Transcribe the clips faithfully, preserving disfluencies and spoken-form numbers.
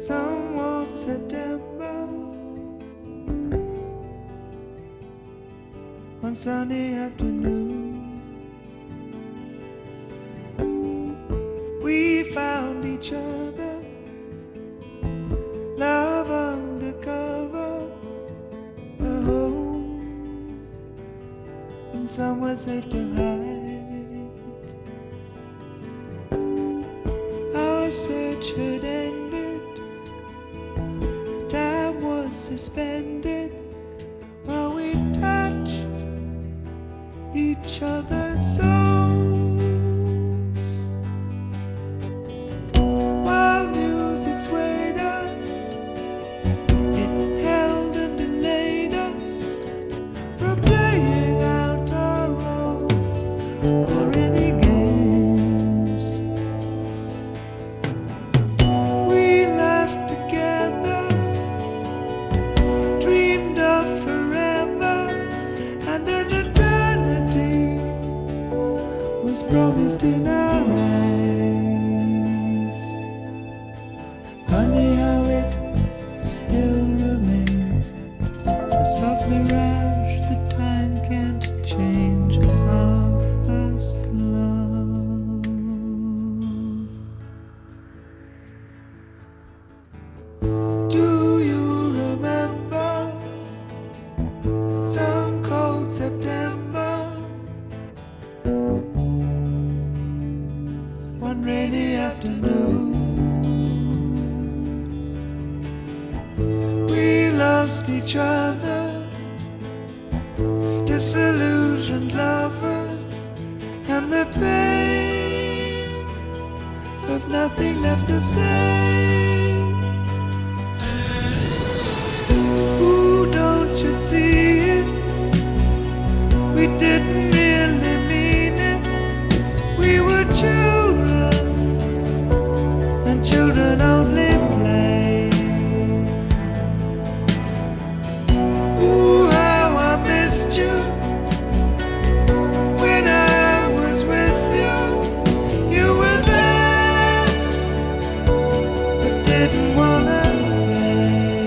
some warm September, one sunny afternoon, we found each other, love undercover, a home, and somewhere safe to hide. Our search had ended, time was suspended, while we touched each other's souls, while music swayed us, it held and delayed us from playing out our roles or any games. We laughed together, dreamed of forever, and an eternity was promised in our eyes. Funny how it still remains a soft mirage that time can't change. Our first love. Do you remember some cold September, one rainy afternoon? We lost each other, disillusioned lovers, and the pain of nothing left to say. Ooh, don't you see it? We didn't really mean it. We were children, and children only play. Ooh, how I missed you when I was with you. You were there, but didn't wanna stay.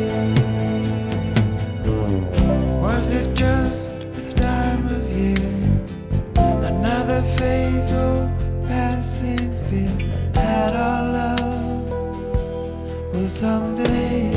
Was it just the time of year, another phase or passing fear that our love will someday